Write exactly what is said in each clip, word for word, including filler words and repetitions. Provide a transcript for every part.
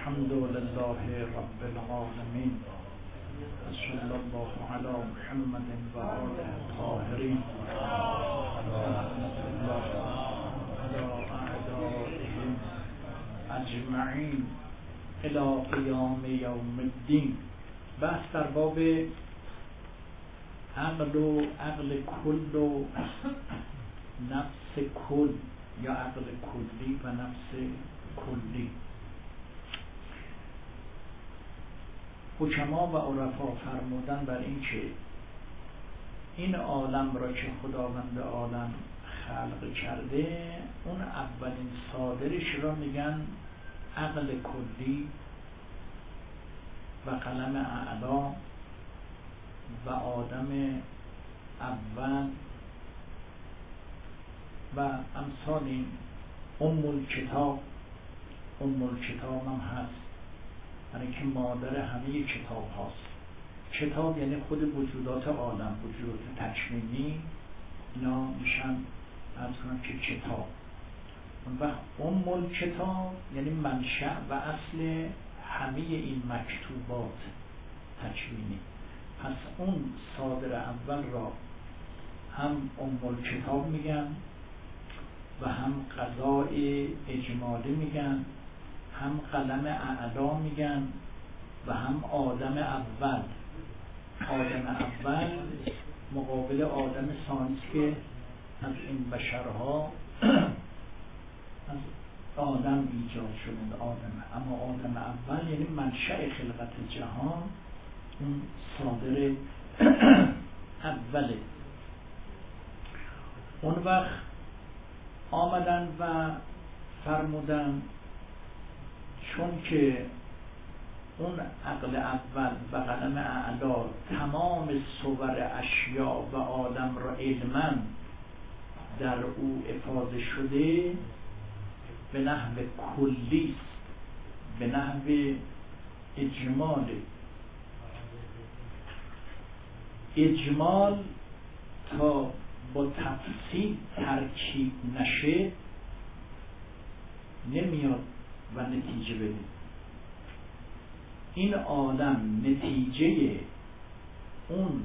الحمد لله رب العالمين صلی الله علی محمد و آله الطاهرین رحمت الله علی اعدائهم اجمعین الی قیام یوم الدین. بحث در باب عقل و عقل کل و نفس کل یا عقل کلی و نفس کلی. حکما و عرفا فرمودن بر این که این عالم را که خداوند عالم خلق کرده، اون اولین صادرش را میگن عقل کلی و قلم اعلی و آدم اول و امثال این. ام الکتاب ام الکتاب هم هست، یعنی که مادر همه کتاب هاست. کتاب یعنی خود وجودات عالم، وجودات تکوینی، اینا میشن عرض کنم که کتاب. اون وقت ام الکتاب یعنی منشأ و اصل همه این مکتوبات تکوینی. پس اون صادر اول را هم ام الکتاب میگن و هم قضاء اجمالی میگن، هم قلم اعلا میگن و هم آدم اول. آدم اول مقابل آدم ثانی که از این بشرها از آدم ایجاد شده آدم. اما آدم اول یعنی منشأ خلقت جهان، اون صادر اوله. اون وقت آمدن و فرمودن چون که اون عقل اول و قلم اعلا تمام صور اشیاء و عالم را علما در او افاضه شده، به نحو کلی است، به نحو اجمال. اجمال تا با تفصیل ترکیب نشه نمیاد و نتیجه بده. این عالم نتیجه اون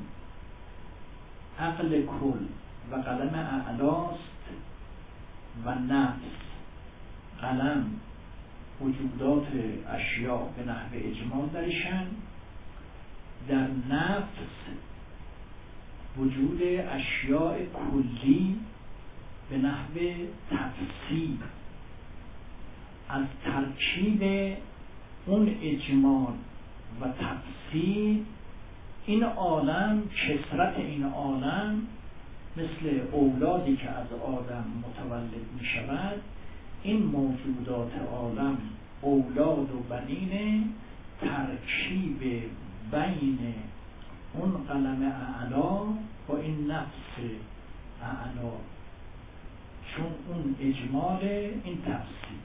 عقل کل و قلم اعلاست و نفس. قلم وجودات اشیاء به نحو اجمال درشن، در نفس وجود اشیاء کلی به نحو تفصیل. از ترکیب اون اجمال و تفصیل این عالم، کثرت این عالم مثل اولادی که از آدم متولد می شود، این موجودات عالم اولاد و بنین ترکیب بین اون قلم اعلا با این نفس اعلا، چون اون اجمال این تفصیل.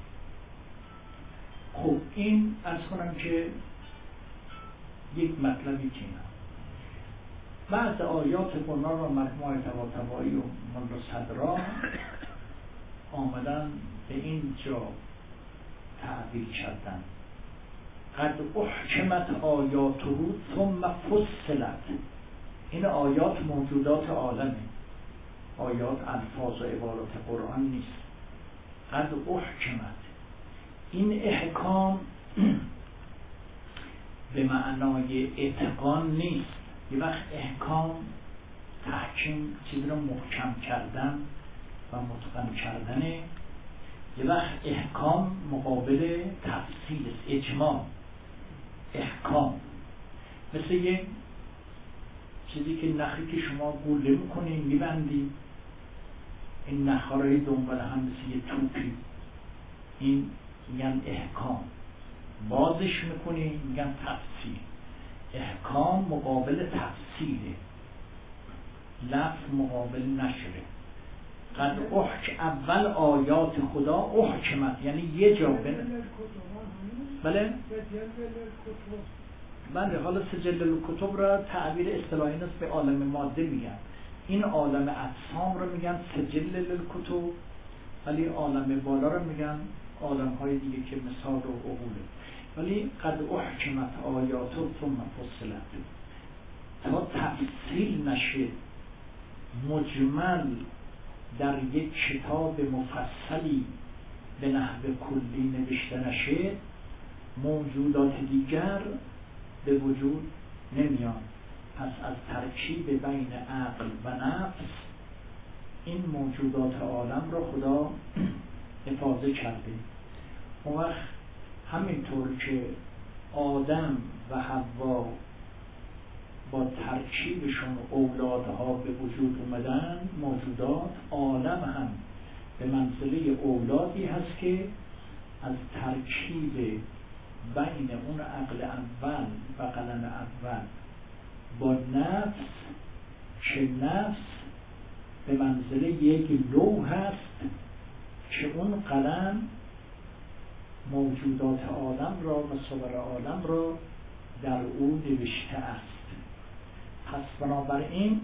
خب این عرض کنم که یک مطلبی که نه. بعض آیات قرآن را مرحوم طباطبایی و ملا صدرا آمدن به این جا تعبیر کردن: قد احکمت آیاته ثم فصلت. این آیات موجودات عالمه، آیات الفاظ و عبارات قرآن نیست. قد احکمت، این احکام به معنای اتقان نیست. یه وقت احکام تحکیم چیزی رو محکم کردن و متقن کردنه، یه وقت احکام مقابل تفصیل است، اجمال. احکام مثل یه چیزی که نخی که شما گوله میکنین میبندی، این نخها رو دنبال هم مثل یه توپی، این میگن احکام. بازش میکنی میگن تفصیل. احکام مقابل تفصیله، لفظ مقابل نشره. قد احک، اول آیات خدا احکمت یعنی یه جا بله بله بله حالا سجل الکتب را تعبیر اصطلاحی است به عالم ماده میگن. این عالم اجسام رو میگن سجل الکتب، ولی عالم بالا رو میگن عالم های دیگه که مثال و عقوله. ولی قد احکمت آیات ثم فصلت، تا تفصیل نشه، مجمل در یک کتاب مفصلی به نحو کلی نوشته نشه، موجودات دیگر به وجود نمیان. پس از ترکیب بین عقل و نفس این موجودات عالم را خدا افاضه کرده. اون وقت همینطور که آدم و حوا با ترکیبشون اولادها به وجود اومدن، موجودات عالم هم به منزله اولادی هست که از ترکیب بین اون عقل اول و قلم اول با نفس، که نفس به منزله یک لوح هست که اون قلم موجودات عالم را و صور عالم را در او نوشته است. پس بنابراین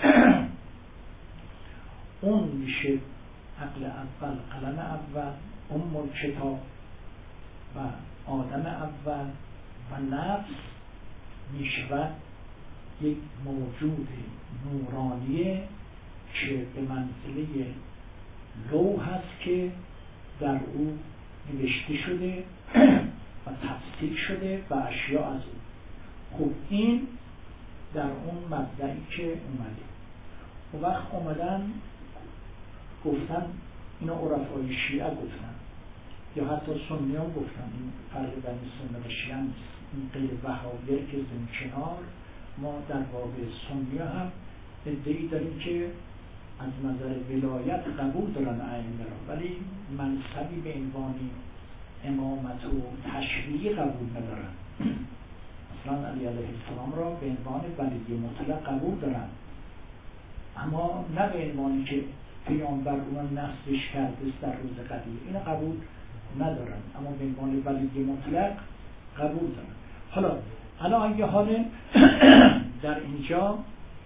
اون میشه عقل اول، قلم اول، ام الکتاب و آدم اول و نفس میشود یک موجود نورانی که به منزله لوح هست که در او نوشته شده و تفصیل شده و اشیاء از او. خب این در اون مبدعی که اومده، و وقت اومدن گفتن، اینا عرفای شیعه گفتن یا حتی سنی هم گفتن، این فرق بین سنی و شیعه نیست، این غیر وهابیه که زمین کنار، ما در واقع سنی هم ادعی داریم که از نظر ولایت قبول دارن ائمه را، ولی منصبی به عنوان امامت و تشریع قبول ندارن. مثلا علی علیه السلام را به عنوان ولی مطلق قبول دارن، اما نه به عنوانی که پیامبر اون نصبش کرده در روز قدیر، اینو قبول ندارن، اما به عنوان ولی مطلق قبول دارن. حالا الان یه حال در اینجا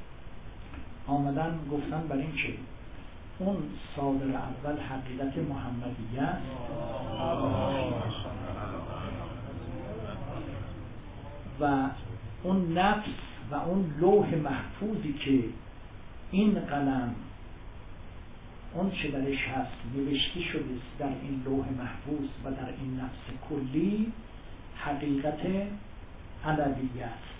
آمدن گفتن برای این که اون صادر اول حقیقت محمدیه است و اون نفس و اون لوح محفوظی که این قلم اون چه درش هست نوشته شده در این لوح محفوظ و در این نفس کلی حقیقت علویه است.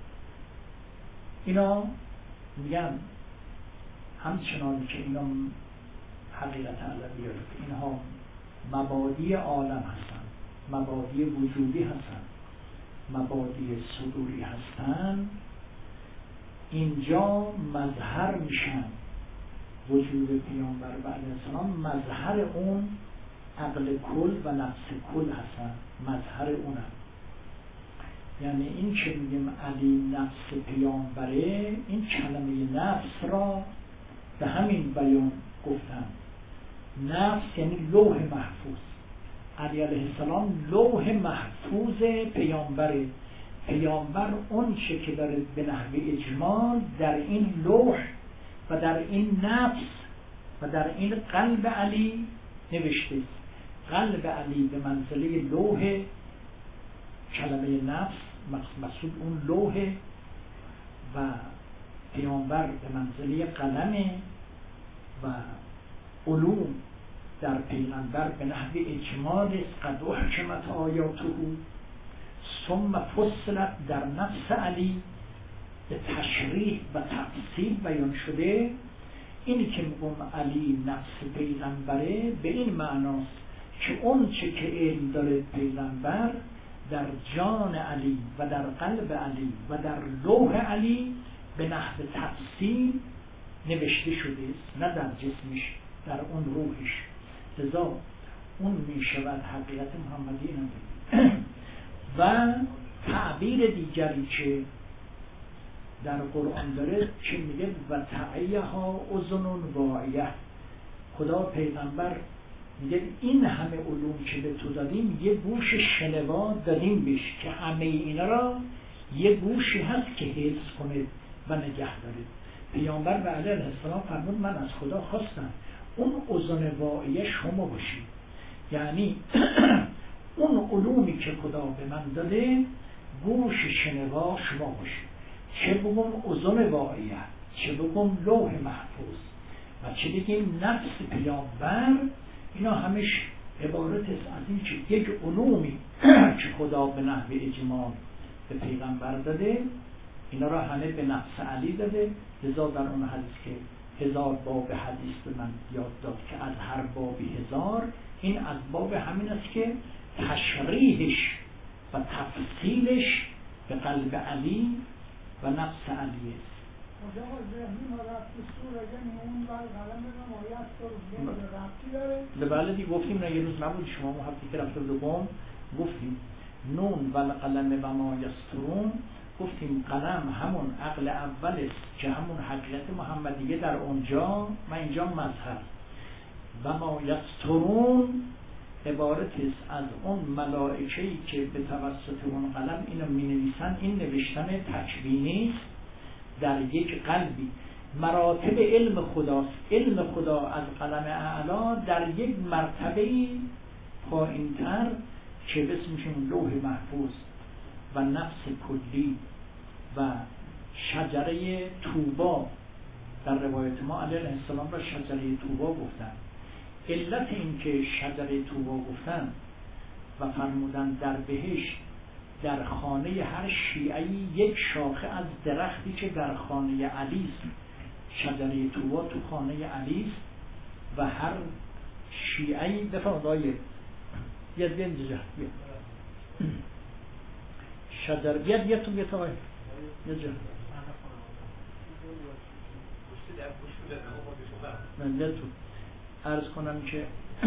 اینا میگن همچنان که اینا حقیقت علویه است، اینها مبادی عالم هستند، مبادی وجودی هستند، مبادی صدوری هستند، اینجا مظهر میشن وجود پیامبر و علیه السلام، مظهر اون عقل کل و نفس کل هستن، مظهر اونم. یعنی این که میگیم علی نفس پیامبره، این کلمه نفس را به همین بیان گفتن. نفس یعنی لوح محفوظ، علی علیه السلام لوح محفوظ پیامبره. پیامبر اون چه که داره به نحو اجمال در این لوح و در این نفس و در این قلب علی نوشته. قلب علی به منزله لوح، کلمه نفس مقصود اون لوح، و پیامبر به منزله قلم و علوم در پیغمبر به نحو اجمال قد احکمت آیاته ثم فصلت در نفس علی به تشریح و تفصیل بیان شده. اینی که میگم علی نفس پیغمبره به این معناست که اون چه که علم داره پیغمبر در جان علی و در قلب علی و در لوح علی به نحو تفصیل نوشته شده است، نه در جسمش، در اون روحش. لذا اون میشود حقیقت محمدی نمیده. و تعبیر دیگری که در قرآن داره که میگه و تعیه ها اذن واعیه، خدا پیغمبر میگه این همه علوم که به تو دادیم یه گوش شنوا دادیم بهش که همه اینا را یه گوشی هست که حفظ کنه و نگه داره. پیامبر و علیه السلام فرمود من از خدا خواستم اون اذن واعیه شما باشید، یعنی اون علومی که خدا به من داده گوش شنوا شما باشید، چه بگم اذن واعیه، چه بگم لوح محفوظ و چه بگیم نفس پیامبر، اینا همش عبارت است از این که یک علومی که خدا به نحو اجمال به پیغمبر داده، اینا را همه به نفس علی داده. لذا در اون حدیث که هزار باب حدیث به من یاد داد که از هر بابی هزار، این از باب همین است که تشریحش و تفصیلش به قلب علی و نفس علی است. بله دیگه گفتیم نه، یه روز نبود شما ما هفته که رفته دوم گفتیم نون و القلم و ما یسطرون، گفتیم قلم همون عقل اول است که همون حقیقت محمدیه در اونجا و اینجا مظهر، و ما یسطرون عبارت است از اون ملائکه‌ای که به توسط اون قلم اینو می نویسن. این نوشتن تکوینی است در یک قلبی، مراتب علم خداست. علم خدا از قلم اعلا در یک مرتبه پایین‌تر که اسمشون لوح محفوظ و نفس کلی و شجره طوبا، در روایت ما علیه السلام را شجره طوبا گفتن. علت این که شجره طوبا گفتن و فرمودن در بهشت در خانه هر شیعی یک شاخه از درختی که در خانه علی است، شجره طوبا تو خانه علی است و هر شیعی بفرمایید آیه یاد بیان اینجا شجر بیاد بیاد تو بیاد آیه اینجا من بیاد تو عرض کنم که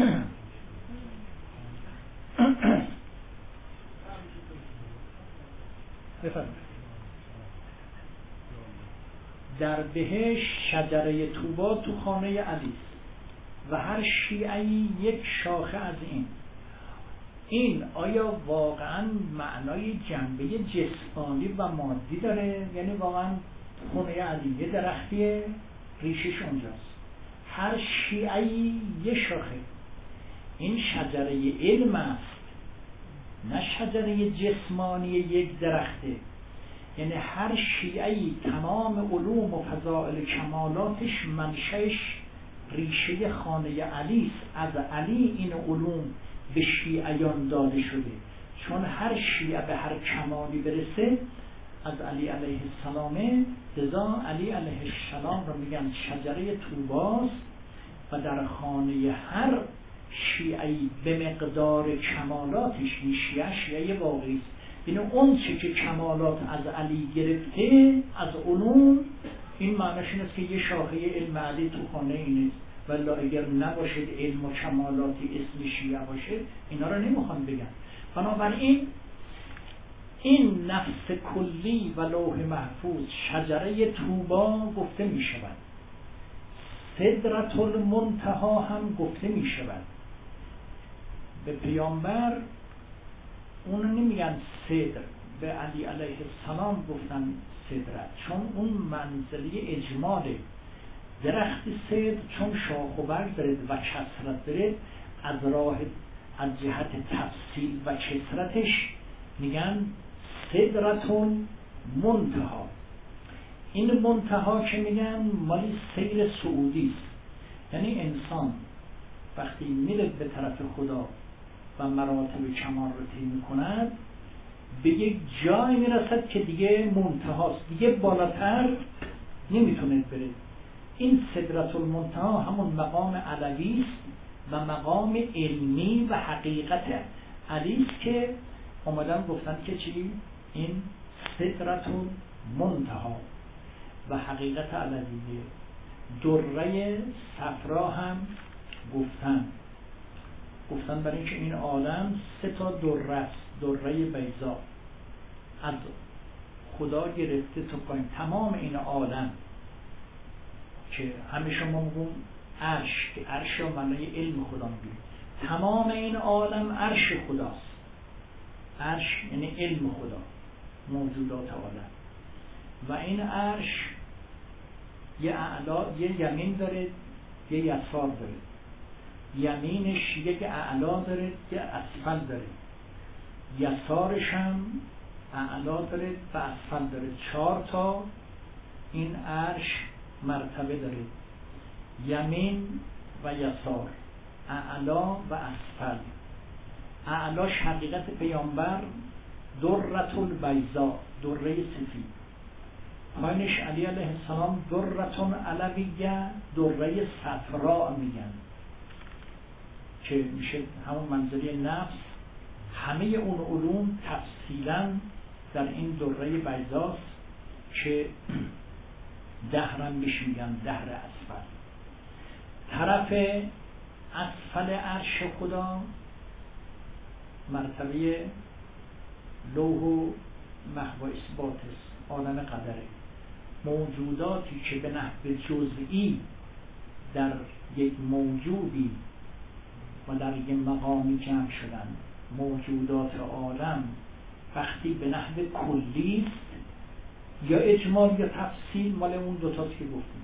بفرمایید در بهشت شجره طوبا تو خانه علی است و هر شیعی یک شاخه از این. این آیا واقعا معنای جنبه جسمانی و مادی داره؟ یعنی واقعا خانه علی یه درختیه ریشش اونجاست، هر شیعی یه شاخه. این شجره علم است نه شجره جسمانی یک درخته. یعنی هر شیعی تمام علوم و فضائل کمالاتش منشأش ریشه خانه علی است. از علی این علوم به شیعیان داده شده، چون هر شیعه به هر کمالی برسه از علی علیه السلامه. لذا علی علیه السلام رو میگن شجره طوباست و در خانه هر شیعی به مقدار کمالاتش، این شیعه شیعه واقعی است. این اون چه که کمالات از علی گرفته از علوم، این معنیش این است که یه شاخه علم علی تو خانه اینه. ولی اگر نباشد علم و کمالاتی اسم شیعه باشه، اینا رو نمیخوان بگن. بنابراین این نفس کلی و لوح محفوظ شجره طوبا گفته می شود، سدرة المنتهی هم گفته می شود. به پیامبر اونو نمیگن صدر، به علی علیه السلام گفتن صدرت، چون اون منزله اجماله. درخت صدر چون شاخ و برگ دارد و کثرت دارد، از راه از جهت تفصیل و کثرتش میگن سدرة منتهی. این منتهی که میگن مالی سیر سعودی است، یعنی انسان وقتی میره به طرف خدا و مراتب کمال رو طی میکند، به یک جای میرسد که دیگه منتهاست، دیگه بالاتر نمیتونه بره. این سدرة المنتهی همون مقام علوی است و مقام علمی و حقیقت علی است که اومدن گفتن که چی؟ این سدرة المنتهی و حقیقت علویه. دره صفرا هم گفتن گفتن برای اینکه این عالم سه تا دره است. دره بیضا از خدا گرفته تا پایین، تمام این عالم که همه شما میگون عرش، که عرش و معنای علم خدا میگیم، تمام این عالم عرش خداست. عرش یعنی علم خدا، موجودات عالم. و این عرش یه اعلا یه یمین داره یه یسار داره. یمینش یک اعلا داره یه اسفل داره. یسارش هم اعلا داره و اسفل داره، چهار تا این عرش مرتبه داره، یمین و یسار، اعلا و اسفل. اعلاش حقیقت پیامبر درة البیضاء، دره سفید، پایینش علی علیه السلام درة علویه، دره صفراء میگن که میشه همون منزله نفس. همه اون علوم تفصیلا در این دره بیضاست که دهرم بهش میگن، دهر اسفل. طرف اسفل عرش خدا مرتبه لوح و محو و اثبات است، عالم قدره. موجوداتی که به نحو جزئی در یک موجودی و در یک مقامی جمع شدن، موجودات عالم وقتی به نحو کلی است یا اجمال یا تفصیل، مال اون دوتاست که گفتیم.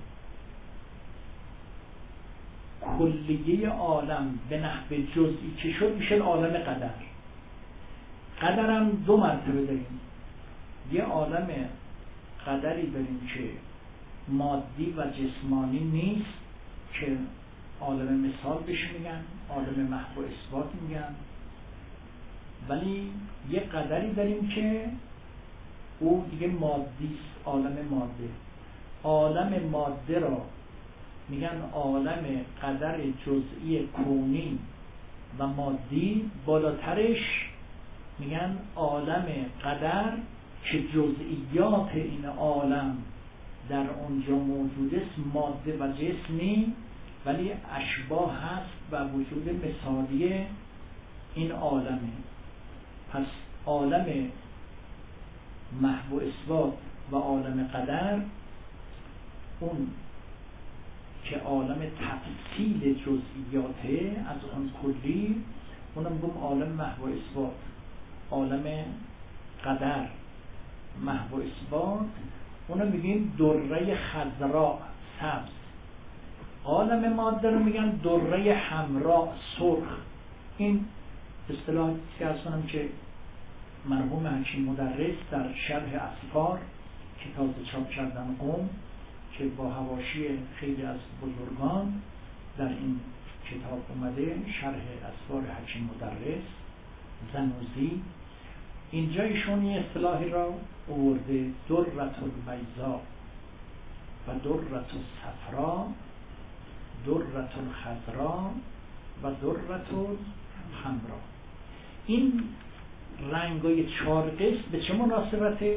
کلیه عالم به نحو جزئی که شد میشه عالم قدر. قدر هم دو مرتبه داریم، یه عالم قدری داریم که مادی و جسمانی نیست که عالم مثال بهش میگن، عالم محو و اثبات میگن، ولی یه قدری داریم که او دیگه مادی است، عالم ماده. عالم ماده را میگن عالم قدر جزئی کونی و مادی، بالاترش میگن عالم قدر که جزئیات این عالم در اونجا موجود است، ماده و جسمی، ولی اشباه هست و وجود مثالی این عالمه. پس عالم محو و اثبات و عالم قدر، اون که عالم تفصیل جزئیاته از اون کلی، اونم گم عالم محو و اثبات. عالم قدر محو و اثبات اونو میگیم دره خضراء، سبز. عالم ماده رو میگن دره حمراء، سرخ. این اصطلاحی که از کنم که مرحوم حکیم مدرس در شرح اسفار که تازه چاپ کردن قم، که با حواشی خیلی از بزرگان در این کتاب اومده، شرح اسفار حکیم مدرس زنوزی، اینجا ایشون یه اصطلاحی را آورده، درة البیضاء و درة الصفراء، درة الخضراء و درة الحمراء. این رنگای چهار قسم به چه مناسبته؟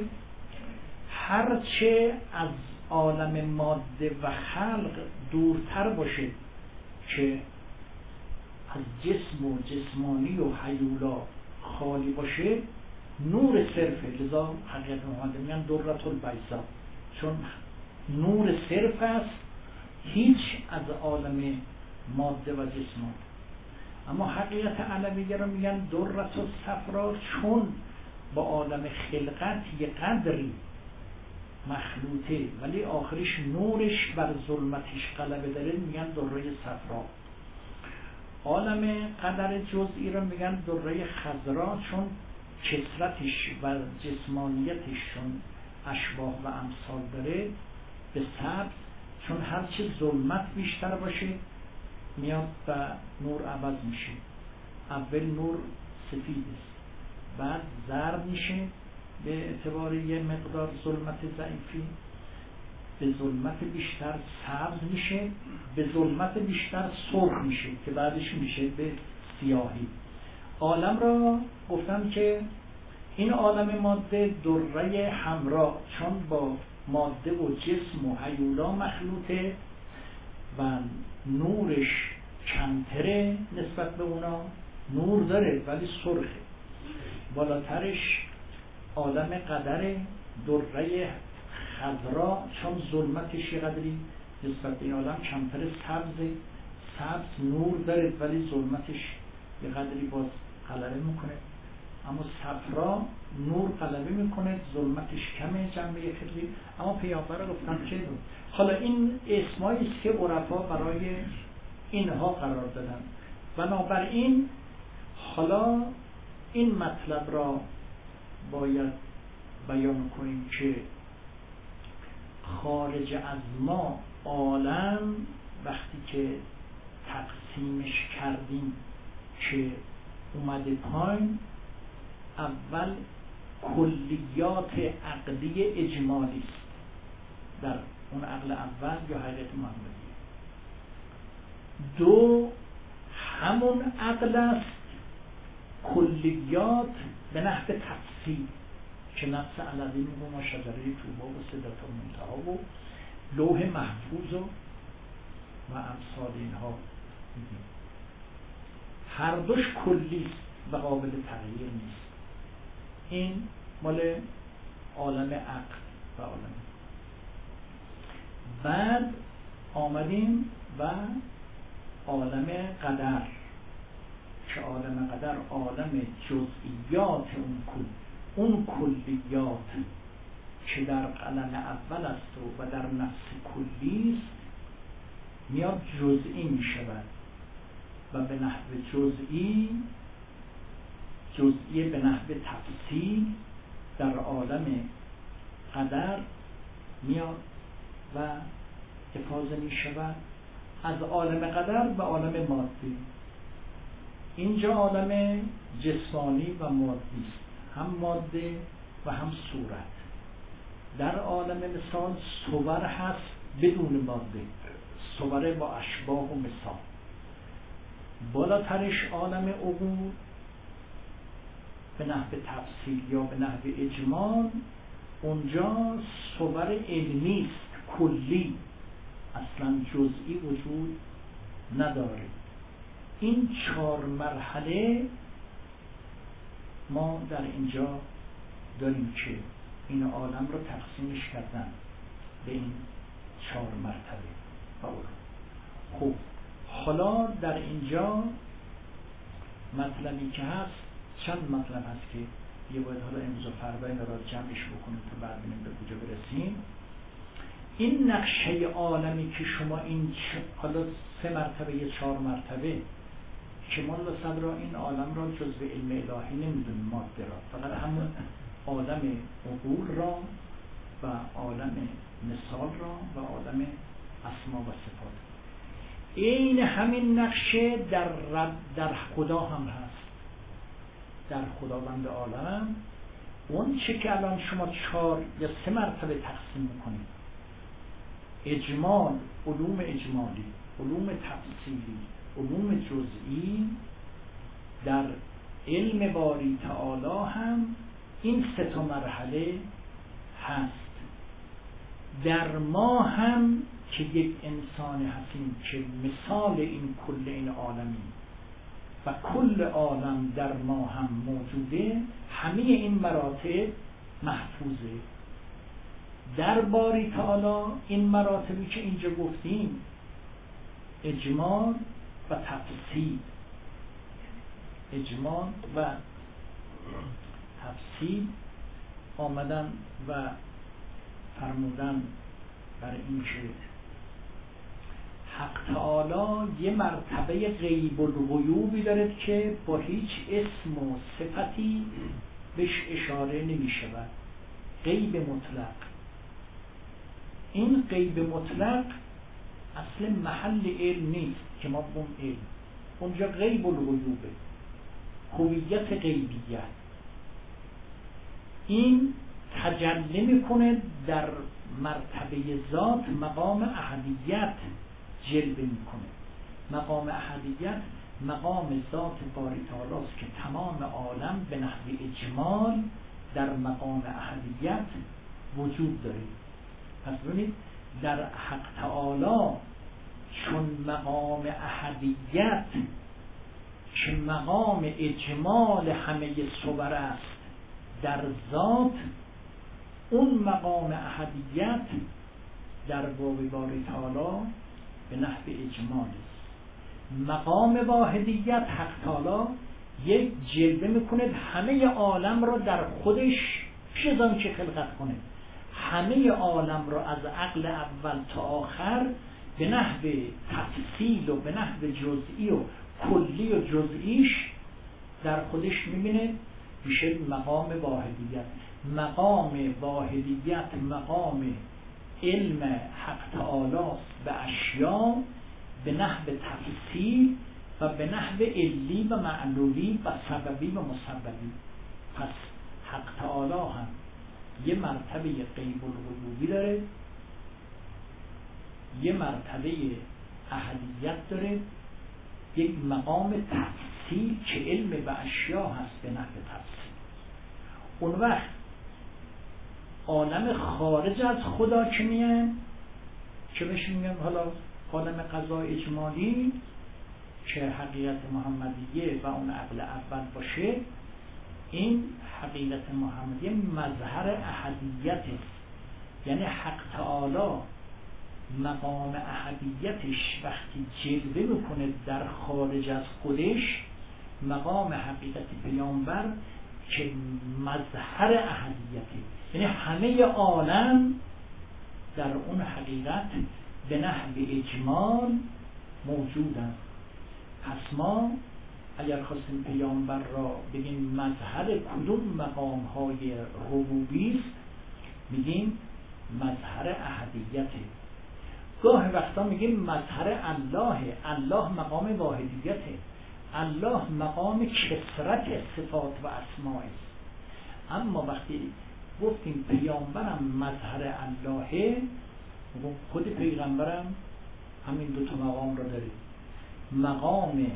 هرچه از عالم ماده و خلق دورتر باشه که از جسم و جسمانی و هیولا خالی باشه، نور صرفه. لذا حقیقت محمد میگن درة البیضاء، چون نور صرف است، هیچ از عالم ماده و جسمان. اما حقیقت علویه رو میگن درة الصفراء، چون با عالم خلقت یه قدری مخلوطه ولی آخرش نورش بر ظلمتش غلبه داره، میگن دره صفراء. عالم قدر جزئی رو میگن دره خضراء، چون کثرتش و جسمانیتش چون اشباه و امثال داره، به سبز، چون هرچه ظلمت بیشتر باشه میاد و نور عوض میشه. اول نور سفید است، بعد زرد میشه به اعتبار یه مقدار ظلمت ضعیفی، به ظلمت بیشتر سبز میشه، به ظلمت بیشتر سرخ میشه که بعدش میشه به سیاهی. عالم را گفتم که این عالم ماده دره حمراء، چون با ماده و جسم و هیولا مخلوطه و نورش کمتره نسبت به اونا، نور داره ولی سرخه. بالاترش عالم قدر دره خضراء، چون ظلمتش یه قدری نسبت به این عالم کمتر، سبز سبز نور داره ولی ظلمتش یه قدری باز غلبه میکنه. اما صفرا نور غلبه میکنه، ظلمتش کمه، جنبه خیلی. اما پیامبر رو گفتن که حالا این اسمایی است که عرفا برای اینها قرار دادن. بنابراین حالا این مطلب را باید بیان کنیم که خارج از ما عالم وقتی که تقسیمش کردیم که اومده پایین، اول کلیات عقلی اجمالی است در اون عقل اول یا حقیقت محمدیه. دو، همون عقل است کلیات به نحو تفصیل که نفس علوی میگه ما شجره طوبی و صدرة المنتهی و لوح محفوظ و و امثال اینها میگیم. هر دوش کلی است و قابل تغییر نیست. این مال عالم عقل و عالم. بعد آمدیم و عالم قدر که عالم قدر عالم جزئیات اون کل اون کلیات که در قلم اول است و در نفس کلی است میاد جزئی می شود و به نحو جزئی جزئی به نحو تفصیل در عالم قدر میاد و افاضه می شود از عالم قدر به عالم مادی. اینجا عالم جسمانی و مادی است، هم ماده و هم صورت. در عالم مثال صور هست بدون ماده، صور با اشباه و مثال. بالاترش عالم عقول به نحو تفصیل یا به نحو اجمال، اونجا صور علمی است کلی، اصلا جزئی وجود نداره. این چهار مرحله ما در اینجا داریم که این عالم رو تقسیمش کردن به این چهار مرتبه. خب حالا در اینجا مطلبی که هست، چند مطلب هست که یه باید حالا امروز و فردا این را جمعش بکنیم تا بعد ببینیم به کجا برسیم. این نقشه عالمی که شما این حالا سه مرتبه یا چهار مرتبه که ما صدر این عالم را جزء علم الهی نمیدونیم، ماده را، فقط همون عالم عقول را و عالم مثال را و عالم اسما و صفات. این همین نقشه در رب در خدا هم هست، در خداوند عالم. اون چه که الان شما چهار یا سه مرتبه تقسیم میکنید، اجمال، علوم اجمالی، علوم تفصیلی، علوم جزئی، در علم باری تعالی هم این سه تا مرحله هست. در ما هم که یک انسان هستیم که مثال این کل این عالمی و کل عالم در ما هم موجوده، همه این مراتب محفوظه. در باری تعالی این مراتبی که اینجا گفتیم، اجمال و تفصیل، اجمال و تفصیل آمدن و فرمودن برای این که حق تعالی یه مرتبه غیب الغیوبی دارد که با هیچ اسم و صفتی بهش اشاره نمی شود، غیب مطلق. این غیب مطلق اصل محل علم نیست که ما بگیم علم، اونجا غیب الغیوبه، هویت غیبیت. این تجلی میکنه در مرتبه ذات، مقام احدیت جلوه میکنه. مقام احدیت مقام ذات باری تعالی است که تمام عالم به نحو اجمال در مقام احدیت وجود داره. پس ببینید در حق تعالی چون مقام احدیت که مقام اجمال همه صور است در ذات، اون مقام احدیت در باب باری تعالی به نحو اجمال است. مقام واحدیت حق تعالی یک جلوه میکنه همه عالم را در خودش پیش از آن که خلقت کنه، همه عالم را از عقل اول تا آخر به نحو تفصیل و به نحو جزئی و کلی و جزئیش در خودش میبینه میشه مقام واحدیت. مقام واحدیت مقام علم حق تعالی به اشیاء به نحو تفصیل و به نحو علی و معلولی و سببی و مسببی. پس حق تعالی هم یه مرتبه غیب الغیوبی داره، یه مرتبه احدیت داره، یک مقام تفصیل که علم به اشیاء هست به نحو تفصیل. اون وقت عالم خارج از خدا که میان که بهش میگن حالا عالم قضا اجمالی که حقیقت محمدیه و اون عقل اول باشه، این حقیقت محمدیه مظهر احدیت است. یعنی حق تعالی مقام احدیتش وقتی جلوه میکنه در خارج از خودش، مقام حقیقت پیامبر که مظهر احدیته، یعنی همه عالم در اون حقیقت به نحو اجمال موجودن. پس ما اگر خواستیم پیامبر را بگیم مظهر کدوم مقام های ربوبی است، میگیم مظهر احدیته. گاه وقتا میگیم مظهر الله، الله مقام واحدیته، الله مقام کثرت صفات و اسماء است. اما وقتی گفتیم پیامبرم مظهر الله، خود پیغمبرم همین دو تا مقام را داره، مقام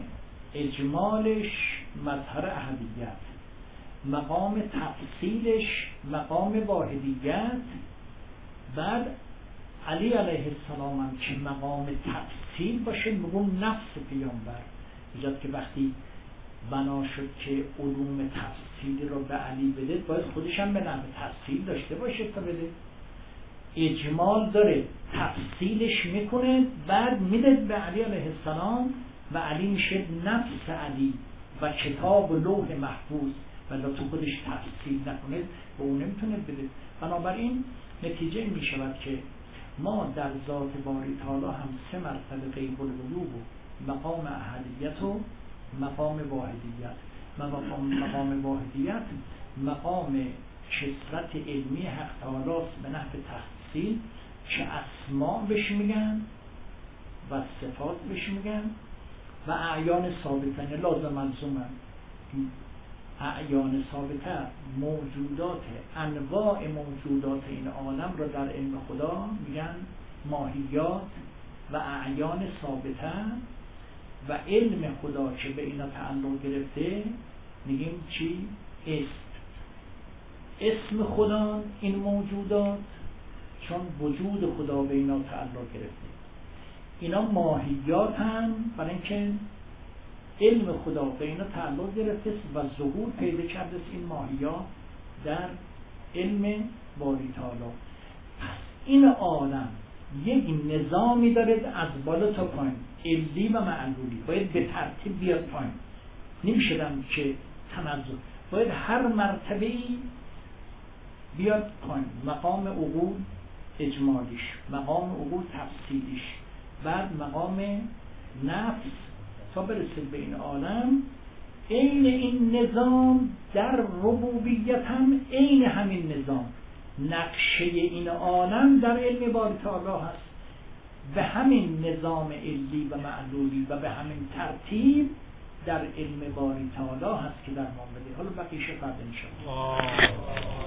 اجمالش مظهر احدیت، مقام تفصیلش مقام واحدیت. بعد علی علیه السلام هم که مقام تفصیل باشه میگم نفس پیامبر، ایجاد که وقتی بنا شد که علوم تفصیلی رو به علی بده، باید خودش هم به نحو تفصیل داشته باشه تا بده. اجمال داره، تفصیلش میکنه، بعد میده به علی علیه السلام و علی میشه نفس علی و کتاب و لوح محفوظ، ولی تو خودش تفصیل نکنه به اون نمیتونه بده. بنابراین نتیجه این میشود که ما در ذات باری تعالی هم سه مرتبه غیب الغیوب و مقام احدیت و مقام واحدیت. مقام مقام واحدیت مقام کثرت علمی حق تعالی است به نحو تفصیل که اسماء بهش میگن و صفات بهش میگن و اعیان ثابتن لازم ملزومن. اعیان ثابته موجودات، انواع موجودات این عالم را در علم خدا میگن ماهیات و اعیان ثابته، و علم خدا که به اینا تعلق گرفته میگیم چی؟ اسم. اسم خدا این موجودات چون وجود خدا به اینا تعلق گرفته، اینا ماهیات هم برای اینکه علم خدا به اینا تعلق گرفته و ظهور پیدا کرده این ماهیات در علم باری تعالی. پس این عالم یک نظامی داره از بالا تا پایین، علی و معلولی، باید به ترتیب بیاد پایین، نمیشدم که تنزل، باید هر مرتبه‌ای بیاد پایین. مقام عقول اجمالیش، مقام عقول تفصیلیش، بعد مقام نفس تا برسید به این عالم. عین این نظام در ربوبیت هم عین همین نظام، نقشه این عالم در علم باری تعالی هست، به همین نظام علی و معلولی و به همین ترتیب در علم باری تعالی هست که در ما بده. حالا بقیه فرد انشاءالله.